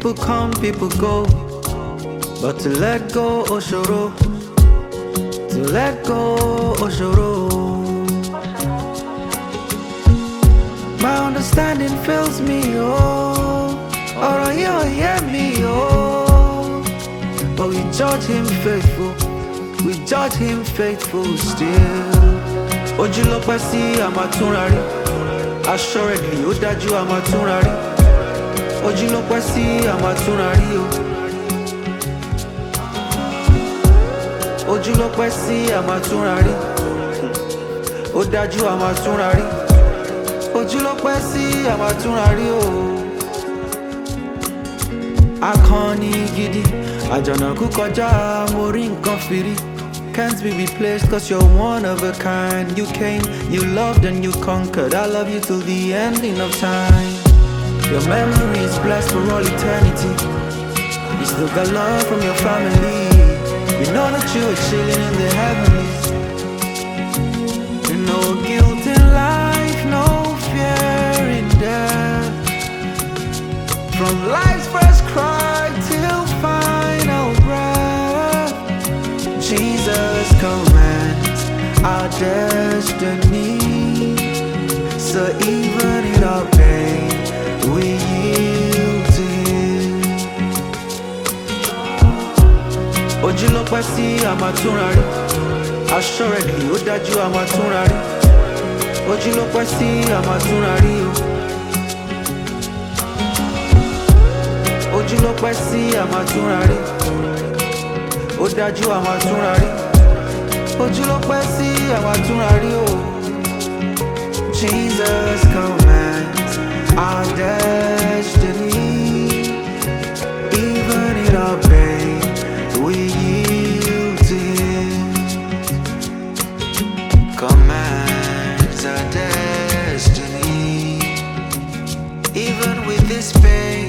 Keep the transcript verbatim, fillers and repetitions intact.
People come, people go, but to let go, Oshoro. To let go, Oshoro. My understanding fails me, oh. Ọ̀rọ̀ yìí ò yé mi, oh. But we judge him faithful, we judge him faithful still. Ojú ló pẹ́ sí àmàtúnrarí, assuredly ó dájú àmàtúnrarí. Ojú ló pẹ́ sí àmàtúnrarí o. Ojú ló pẹ́ sí àmàtúnrarí, ó dájú àmàtúnrarí. Ojú ló pẹ́ sí àmàtúnrarí o. Akọni gidi, àjànàkú kọjá mo rí nǹkan fìrí. Can't be replaced cause you're one of a kind. You came, you loved and you conquered. I love you till the ending of time. Your memory is blessed for all eternity. You still got love from your family. You know that you are chilling in the heavenlies. No guilt in life, no fear in death. From life's first cry till final breath, Jesus commands our destiny. So even in our pain, we yield to Him. Ojú ló pẹ́ sí àmàtúnrarí, assuredly ó dájú àmàtúnrarí. Ojú ló pẹ́ sí àmàtúnrarí o. Ojú ló pẹ́ sí àmàtúnrarí, ó dájú àmàtúnrarí. Ojú ló pẹ́ sí àmàtúnrarí o. Jesus commands our destiny. Even in our pain, we yield to Him. Commands our destiny. Even with this pain,